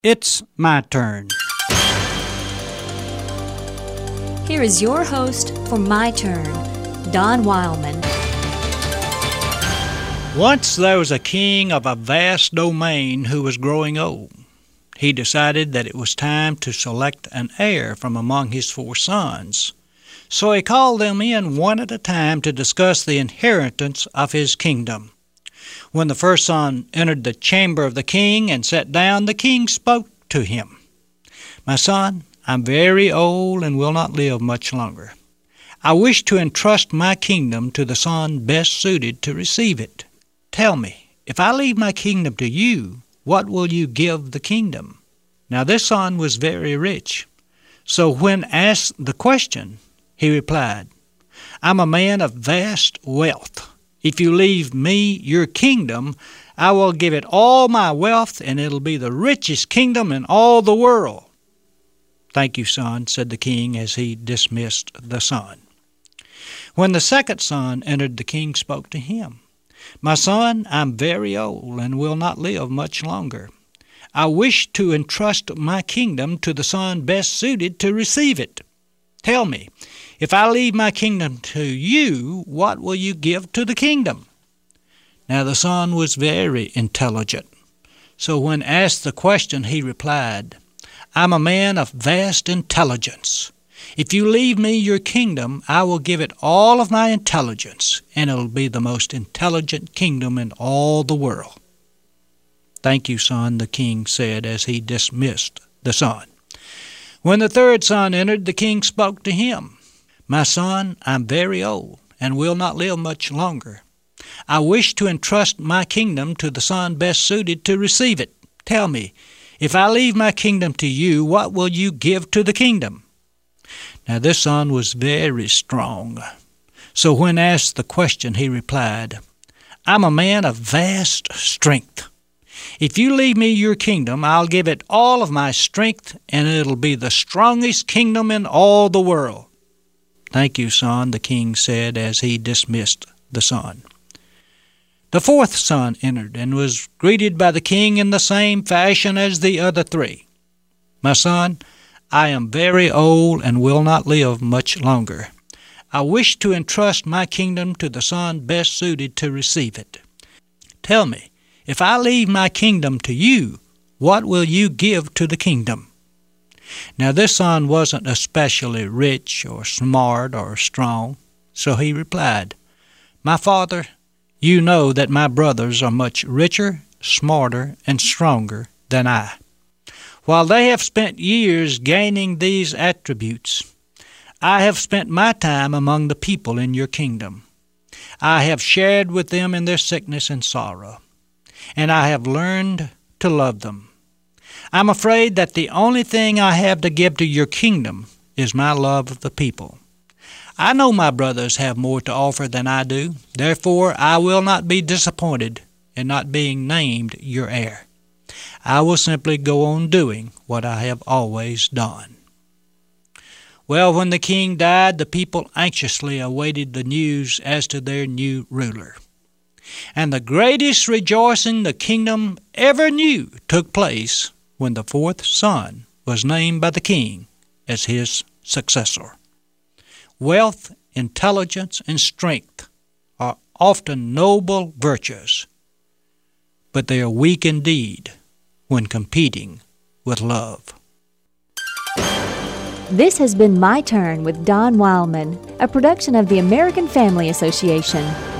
It's my turn. Here is your host for My Turn, Don Wildman. Once there was a king of a vast domain who was growing old. He decided that it was time to select an heir from among his 4 sons. So he called them in one at a time to discuss the inheritance of his kingdom. When the first son entered the chamber of the king and sat down, the king spoke to him. "My son, I'm very old and will not live much longer. I wish to entrust my kingdom to the son best suited to receive it. Tell me, if I leave my kingdom to you, what will you give the kingdom?" Now this son was very rich. So when asked the question, he replied, "I'm a man of vast wealth. If you leave me your kingdom, I will give it all my wealth, and it'll be the richest kingdom in all the world." "Thank you, son," said the king as he dismissed the son. When the second son entered, the king spoke to him. "My son, I'm very old and will not live much longer. I wish to entrust my kingdom to the son best suited to receive it. Tell me, if I leave my kingdom to you, what will you give to the kingdom?" Now the son was very intelligent. So when asked the question, he replied, "I'm a man of vast intelligence. If you leave me your kingdom, I will give it all of my intelligence, and it'll be the most intelligent kingdom in all the world." "Thank you, son," the king said as he dismissed the son. When the third son entered, the king spoke to him. "My son, I'm very old and will not live much longer. I wish to entrust my kingdom to the son best suited to receive it. Tell me, if I leave my kingdom to you, what will you give to the kingdom?" Now this son was very strong. So when asked the question, he replied, "I'm a man of vast strength. If you leave me your kingdom, I'll give it all of my strength, and it'll be the strongest kingdom in all the world." "Thank you, son," the king said as he dismissed the son. The fourth son entered and was greeted by the king in the same fashion as the other 3. "My son, I am very old and will not live much longer. I wish to entrust my kingdom to the son best suited to receive it. Tell me, if I leave my kingdom to you, what will you give to the kingdom?" Now this son wasn't especially rich or smart or strong, so he replied, "My father, you know that my brothers are much richer, smarter, and stronger than I. While they have spent years gaining these attributes, I have spent my time among the people in your kingdom. I have shared with them in their sickness and sorrow, and I have learned to love them. I'm afraid that the only thing I have to give to your kingdom is my love of the people. I know my brothers have more to offer than I do. Therefore, I will not be disappointed in not being named your heir. I will simply go on doing what I have always done." Well, when the king died, the people anxiously awaited the news as to their new ruler. And the greatest rejoicing the kingdom ever knew took place when the fourth son was named by the king as his successor. Wealth, intelligence, and strength are often noble virtues, but they are weak indeed when competing with love. This has been My Turn with Don Wildman, a production of the American Family Association.